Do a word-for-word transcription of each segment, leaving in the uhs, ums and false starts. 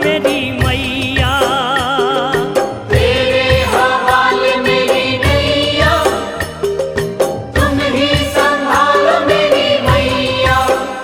मेरी मैया। तेरे हवाले मेरी नैया, तुम ही संभालो मेरी मैया।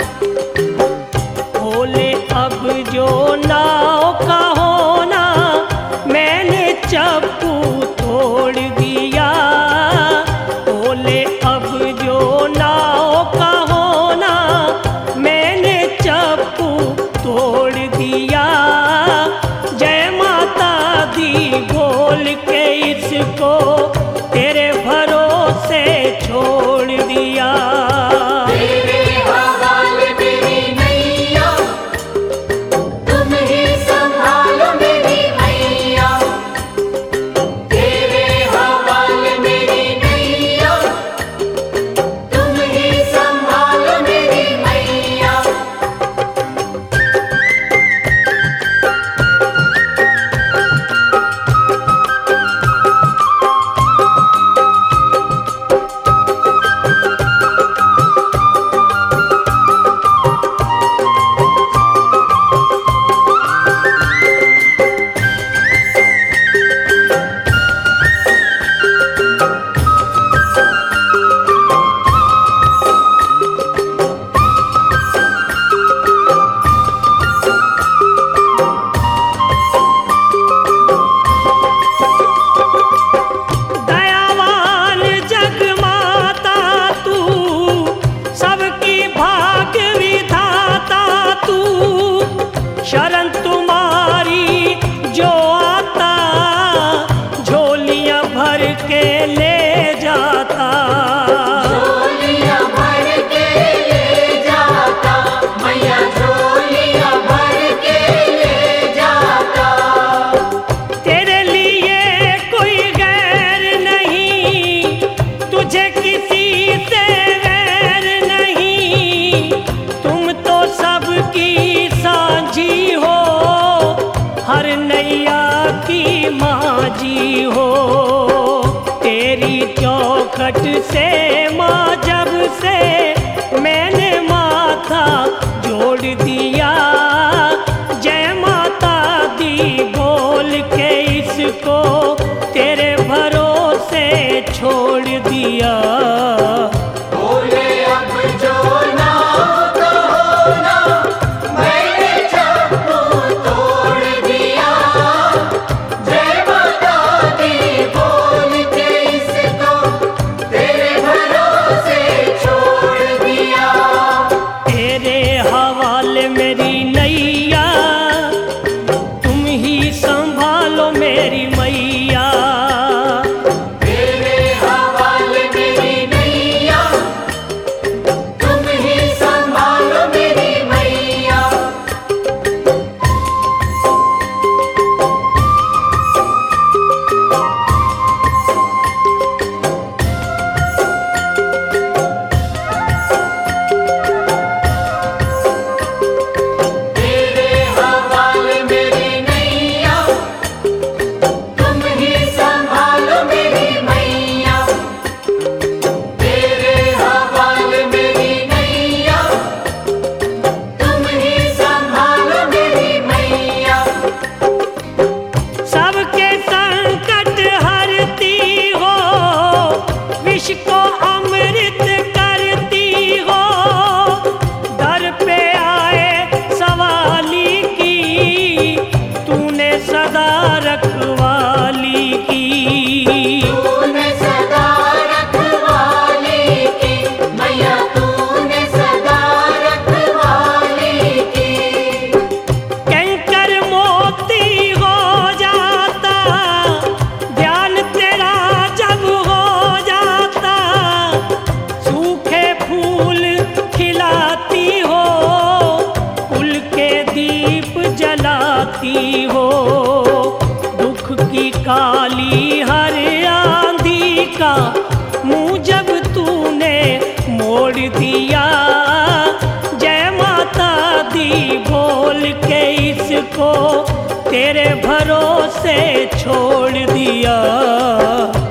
बोले अब जो नाव का होना, मैंने चप्पू तोड़ दिया। बोले अब जो नाव का होना, मैंने चप्पू तोड़ दिया। जय माता दी बोल के इसको तेरे भरोसे छोड़ दिया। तेरे हवाले मेरी नैया, तुम ही संभालो मेरी मैया। तेरे हवाले मेरी नैया, तुम ही संभालो मेरी मैया। दयावान जग माता तू, सबकी भाग विधाता तू। शरण तुम्हारी जो आता, झोलियां भर के ले जाता। झोलियां भर के ले जाता, मैया झोलियां भर के ले जाता। तेरे लिए कोई गैर नहीं, तुझे किसी से गैर नहीं। तुम तो सबकी साझी हो, हर नैया की माजी हो। तेरी चौखट से माँ जब से मैंने माथा जोड़ दिया। जय माता दी बोल के इसको तेरे भरोसे छोड़ दिया। बोले अब जो नाव का होना, मैंने चप्पू तोड़ दिया। जय माता दी बोल के इसको तेरे भरोसे छोड़ दिया। तेरे हवाले मेरी नैया, तुम ही संभालो मेरी मैया। तेरे हवाले मेरी नैया, तुम ही संभालो मेरी मैया। तेरे हवाले मेरी नैया, तुम ही संभालो मेरी मैया। तेरे हवाले मेरी नैया, तुम ही संभालो मेरी मैया। सबके संकट हरती हो, विष को अमृत करती हो। दर पे आए सवाली की, तूने सदा रखवाली की। तूने सदा रखवाली की, मैया तूने सदा रखवाली की। कंकर मोती हो जाता, ध्यान तेरा जब हो जाता। सूखे फूल खिलाती हो, कुल के दीप जलाती हो। दुख की काली हर आंधी का मुंह जब तूने मोड़ दिया। जय माता दी बोल के इसको तेरे भरोसे छोड़ दिया।